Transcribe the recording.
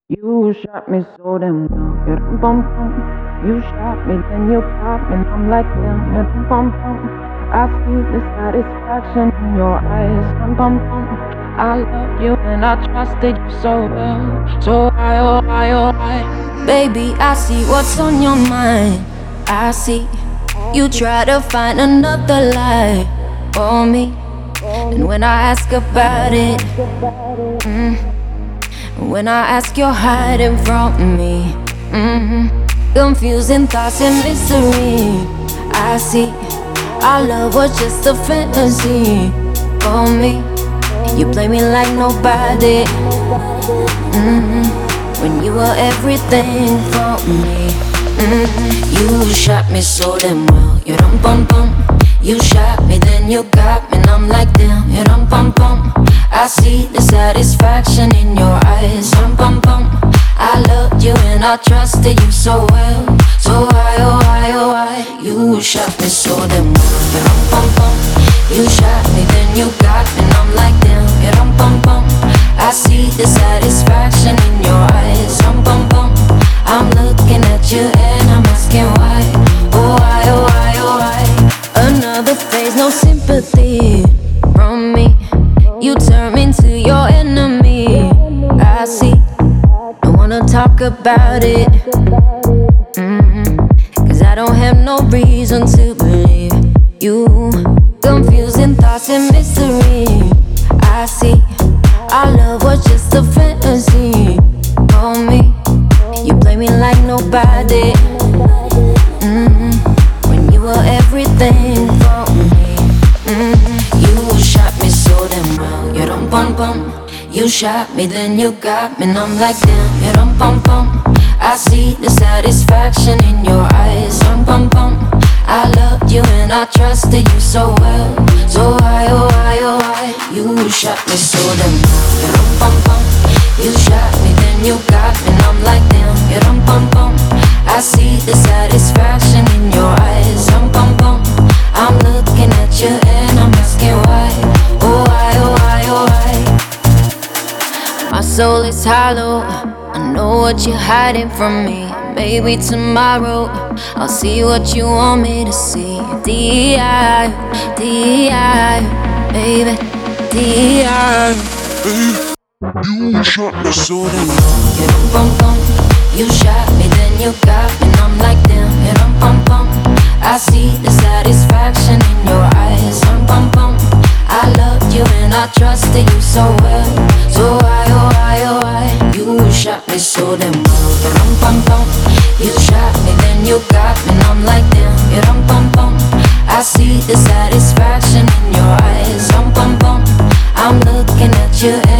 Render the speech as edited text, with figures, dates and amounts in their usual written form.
You shot me so damn well. Yeah, bum bum. You shot me, then you popped me, and I'm like damn. Yeah, bum bum. I see the satisfaction in your eyes. Bum bum bum. I loved you and I trusted you so well. So I, oh I, oh I. Baby, I see what's on your mind. I see you try to find another lie for me. And when I ask about it, when I ask, you're hiding from me. Confusing thoughts and mystery. I see our love was just a fantasy for me. You play me like nobody. When you were everything for me. You shot me so damn well. You dum bum bum. You shot me, then you got me, and I'm like damn. You dum bum bum. I see the satisfaction in your eyes. Dum bum bum. I loved you and I trusted you so well. So why, oh why, oh why? You shot me so damn well. You dum bum bum. You shot me, then you got me, and I'm like damn. You dum bum bum. I see the satisfaction in your eyes. Dum bum bum. I'm looking at you and I'm asking why. Oh why, oh why, oh why? Another phase, no sympathy from me. You turn me into your enemy. I see, don't wanna talk about it. Cause I don't have no reason to believe you. Confusing thoughts and mystery. I see, our love was just a fantasy for me. You play me like nobody. When you were everything for me. You shot me so damn well. You dum bum bum. You shot me, then you got me, and I'm like damn. You dum bum bum. I see the satisfaction in your eyes. Dum bum bum. I loved you and I trusted you so well. So why, oh why, oh why? You shot me so damn well. You dum bum bum. You shot me, then you got me, and I'm like damn. You dum bum bum. I see the satisfaction in your eyes. Dum bum bum. I'm looking at you and I'm asking why. Oh why, oh why, oh why? My soul is hollow. I know what you're hiding from me. Maybe tomorrow I'll see what you want me to see. D.I., D.I., baby, D.I. You shot me so damn You dum bum bum. You shot me, then you got me, and I'm like damn. You dum bum bum. I see the satisfaction in your eyes. Dum bum bum. I loved you and I trusted you so well. So why, oh why, oh why? You shot me so damn well. You dum bum bum. You shot me, then you got me, and I'm like damn. You dum bum bum. I see the satisfaction in your eyes. Dum bum bum. I'm looking at you.